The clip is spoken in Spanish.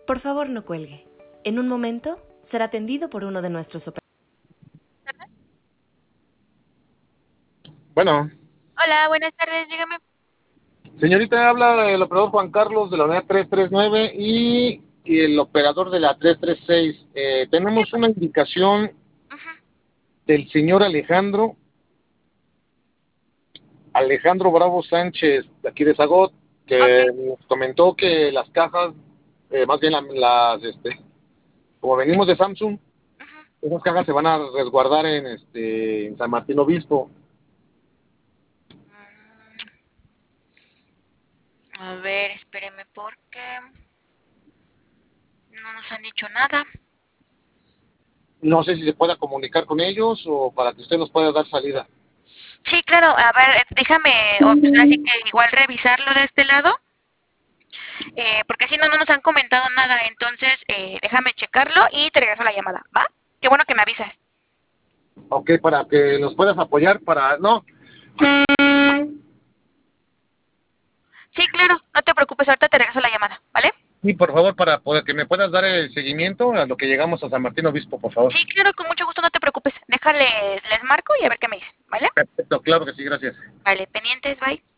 Por favor, no cuelgue. En un momento será atendido por uno de nuestros operadores. Bueno, Hola, buenas tardes, dígame. señorita, habla el operador Juan Carlos de la unidad 339 y el operador de la 336. Tenemos una indicación Ujú. del señor Alejandro Bravo Sánchez, de aquí de Zagot, Ok, que nos comentó que las cajas, más bien como venimos de Samsung, ujú. esas cajas se van a resguardar en San Martín Obispo. A ver, espéreme porque no nos han dicho nada. No sé si se pueda comunicar con ellos o para que usted nos pueda dar salida. Sí, claro, a ver, déjame, pues así que igual revisarlo de este lado, porque si no, no nos han comentado nada, entonces déjame checarlo y te regreso la llamada, ¿va? Qué bueno que me avisas. Ok, para que nos puedas apoyar para... No, Sí, claro, no te preocupes, ahorita te regreso la llamada, ¿vale? sí, por favor, para poder que me puedas dar el seguimiento a lo que llegamos a San Martín Obispo, por favor. Sí, claro, con mucho gusto, no te preocupes. Déjales, les marco y a ver qué me dicen, ¿vale? Perfecto, claro que sí, gracias. Vale, pendientes, bye.